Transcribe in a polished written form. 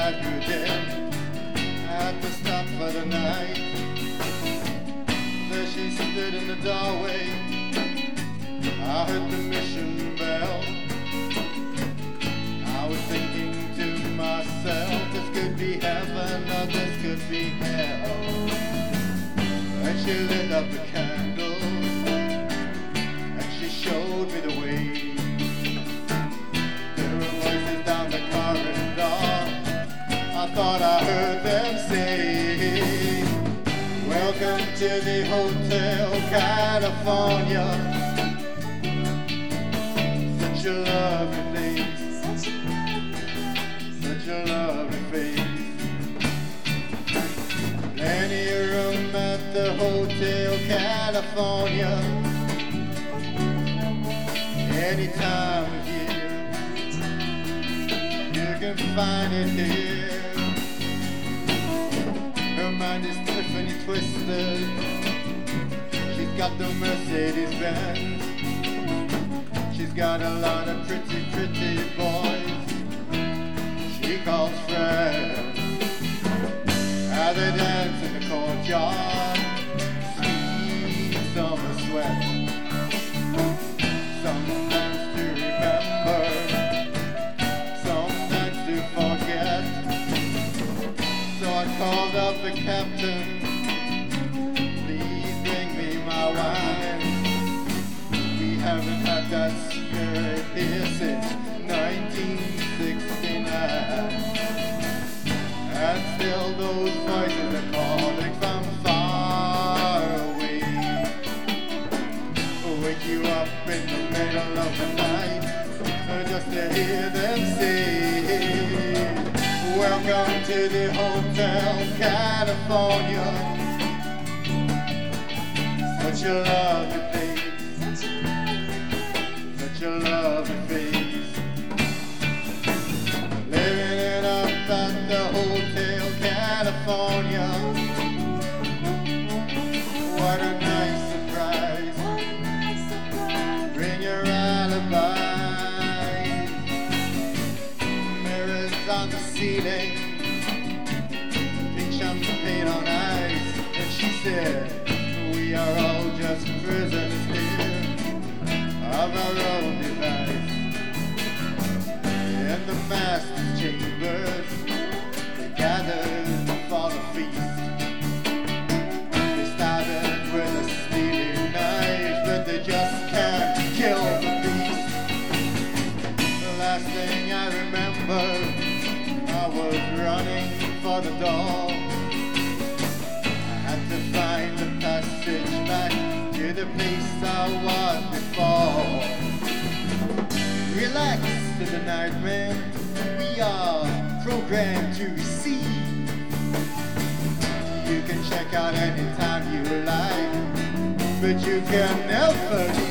ride with them. Had to stop for the night. There she stood in the doorway. I heard the mission bell. I was thinking to myself, this could be heaven or this could be hell. And she lit up the candles and she showed me the way. There were voices down the corridor. I thought I heard them say, welcome to the Hotel California. Such a lovely place, such a lovely face. Plenty of room at the Hotel California. Any time of year, you can find it here. Her mind is Tiffany twisted. She's got the Mercedes Benz. She's got a lot of pretty, pretty boys she calls friends. How they dance in the courtyard, sweet summer sweat. Some dance to remember, some dance to forget. So I called up the captain, please bring me my wine. We haven't had that spirit here since 1969. And still those voices are calling from far away. Wake you up in the middle of the night just to hear them say, welcome to the Hotel California. Such a lovely place, such a lovely face. Living it up at the Hotel California. What a nice surprise. Bring your alibi. Mirrors on the ceiling, pink champagne on ice. And she said, we are all just prisoners here of our own device. In the master's chambers, they gathered for the feast. They started with a steely knife, but they just can't kill the beast. The last thing I remember, I was running for the door. I had to find the passage back to the place I was before. Relax to the night, man. We are programmed to receive. You can check out anytime you like, but you can never leave.